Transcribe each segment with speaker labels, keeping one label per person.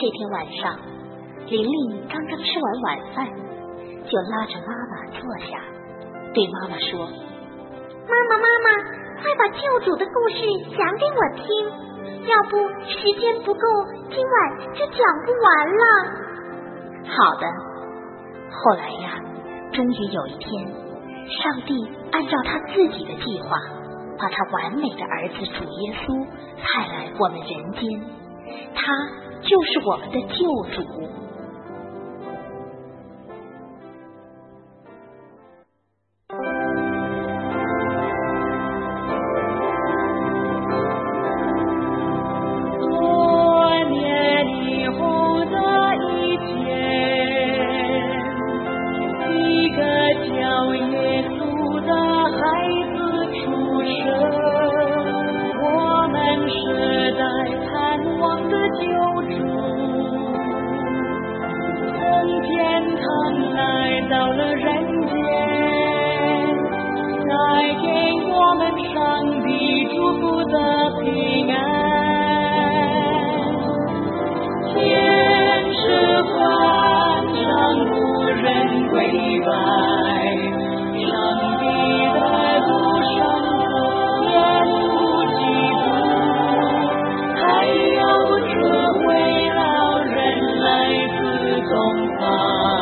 Speaker 1: 这天晚上，玲玲刚刚吃完晚饭，就拉着妈妈坐下，对妈妈说：“
Speaker 2: 妈妈，快把救主的故事讲给我听，要不时间不够，今晚就讲不完了。”
Speaker 1: 好的。后来呀，终于有一天，上帝按照他自己的计划，把他完美的儿子主耶稣派来我们人间，他就是我们的救主。
Speaker 3: 到了人间，带给我们上帝祝福的平安。天使欢唱，仆人跪拜，上帝的独生子耶稣基督，还有这位老人来自东方。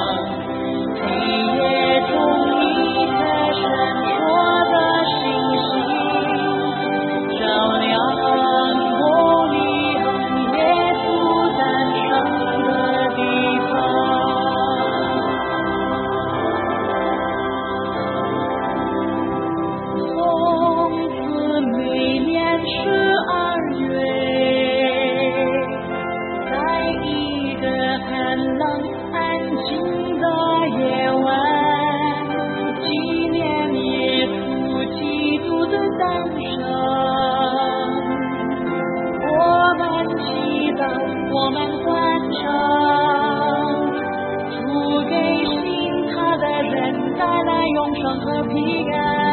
Speaker 3: 我们欢唱，主给信他的人带来永生和平安。